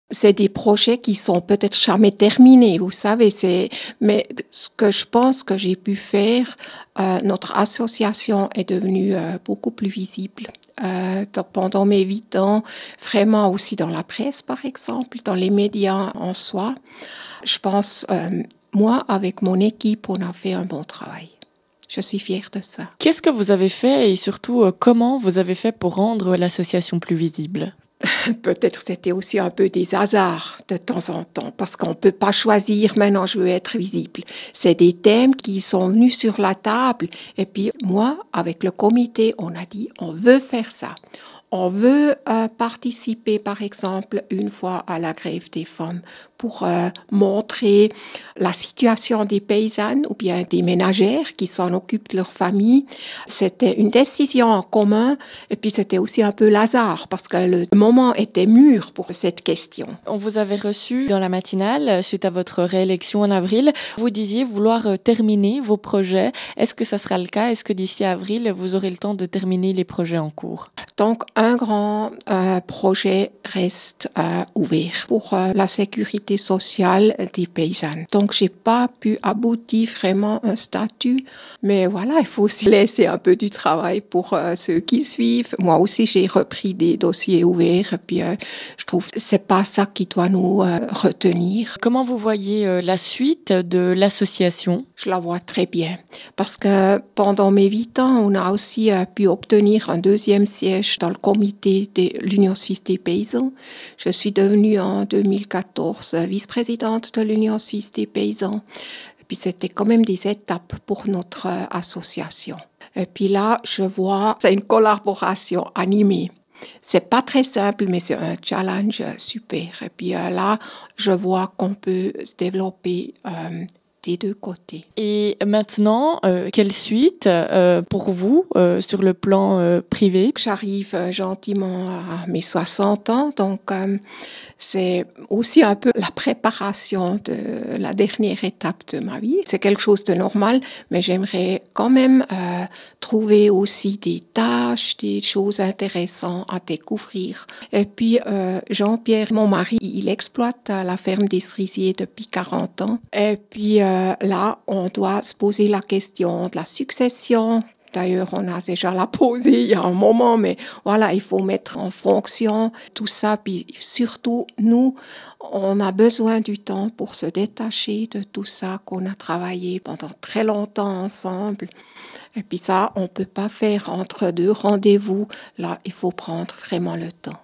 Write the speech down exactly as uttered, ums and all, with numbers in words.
C'est des projets qui sont peut-être jamais terminés, vous savez. C'est... Mais ce que je pense que j'ai pu faire, euh, notre association est devenue euh, beaucoup plus visible. Euh, donc pendant mes huit ans, vraiment aussi dans la presse, par exemple, dans les médias en soi. Je pense, euh, moi, avec mon équipe, on a fait un bon travail. Je suis fière de ça. Qu'est-ce que vous avez fait et surtout euh, comment vous avez fait pour rendre l'association plus visible? Peut-être c'était aussi un peu des hasards de temps en temps, parce qu'on ne peut pas choisir maintenant je veux être visible. C'est des thèmes qui sont venus sur la table. Et puis moi, avec le comité, on a dit on veut faire ça. On veut euh, participer, par exemple, une fois à la grève des femmes pour euh, montrer la situation des paysannes ou bien des ménagères qui s'en occupent de leur famille. C'était une décision en commun et puis c'était aussi un peu l'hasard parce que le moment était mûr pour cette question. On vous avait reçu dans la matinale suite à votre réélection en avril. Vous disiez vouloir euh, terminer vos projets. Est-ce que ça sera le cas? Est-ce que d'ici avril, vous aurez le temps de terminer les projets en cours? Donc, un grand euh, projet reste euh, ouvert pour euh, la sécurité sociale des paysannes. Donc, j'ai pas pu aboutir vraiment à un statut, mais voilà, il faut aussi laisser un peu du travail pour euh, ceux qui suivent. Moi aussi, j'ai repris des dossiers ouverts, et puis euh, je trouve que c'est pas ça qui doit nous euh, retenir. Comment vous voyez euh, la suite de l'association? Je la vois très bien, parce que pendant mes huit ans, on a aussi euh, pu obtenir un deuxième siège dans le comité de l'Union suisse des paysans. Je suis devenue en deux mille quatorze vice-présidente de l'Union suisse des paysans. Et puis c'était quand même des étapes pour notre euh, association. Et puis là, je vois, c'est une collaboration animée. C'est pas très simple, mais c'est un challenge euh, super. Et puis euh, là, je vois qu'on peut se développer euh, des deux côtés. Et maintenant, euh, quelle suite euh, pour vous euh, sur le plan euh, privé? J'arrive euh, gentiment à mes soixante ans, donc euh, c'est aussi un peu la préparation de la dernière étape de ma vie. C'est quelque chose de normal, mais j'aimerais quand même euh, trouver aussi des tâches, des choses intéressantes à découvrir. Et puis euh, Jean-Pierre, mon mari, il exploite la ferme des cerisiers depuis quarante ans. Et puis euh, là, on doit se poser la question de la succession. D'ailleurs, on a déjà la posée il y a un moment, mais voilà, il faut mettre en fonction tout ça. Puis surtout, nous, on a besoin du temps pour se détacher de tout ça qu'on a travaillé pendant très longtemps ensemble. Et puis ça, on ne peut pas faire entre deux rendez-vous. Là, il faut prendre vraiment le temps.